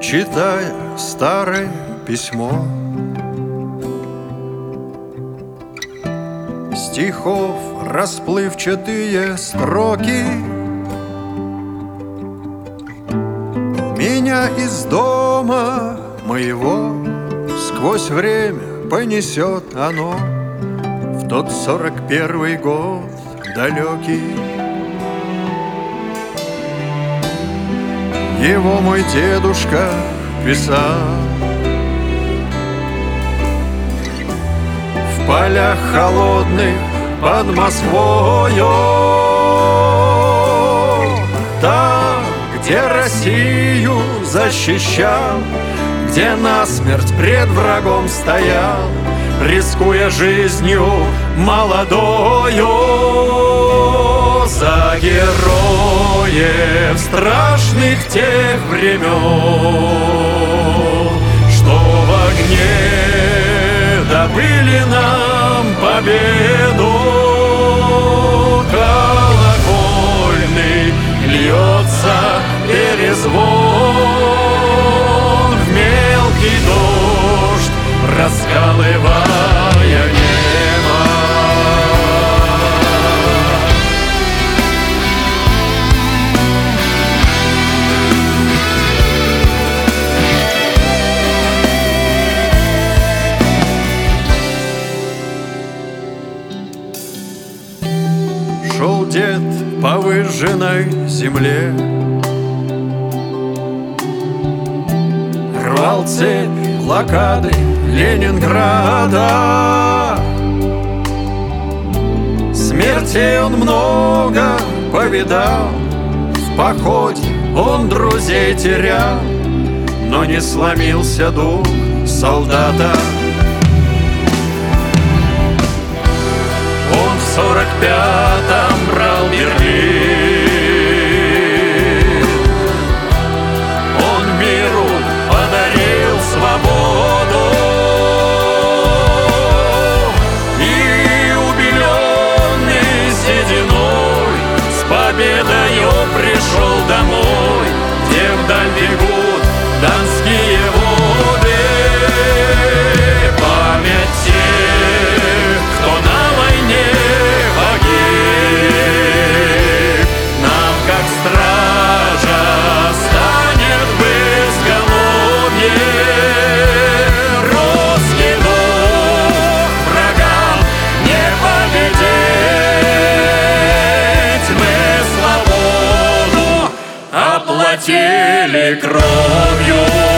читая старое письмо. Стихов расплывчатые строки меня из дома моего сквозь время понесет оно в тот 41-й год далекий. Его мой дедушка писал в полях холодных под Москвою, там, где Россию защищал, где насмерть пред врагом стоял, рискуя жизнью молодою. За героев страшных тех времен, что в огне добыли нам победу. Колокольный льется перезвон, в мелкий дождь раскалывая небо. Шел дед по выжженной земле, рвал цепь блокады Ленинграда. Смертей он много повидал, в походе он друзей терял, но не сломился дух солдата. Он в 45-м брал Берлин, он миру подарил свободу, и убеленный сединой с победою пришел домой, где вдаль бегут донские воды. Память тех, кто на войне погиб, нам, как стража, станет в изголовье. Русский дух врагам не победить, мы свободу оплатили кровью.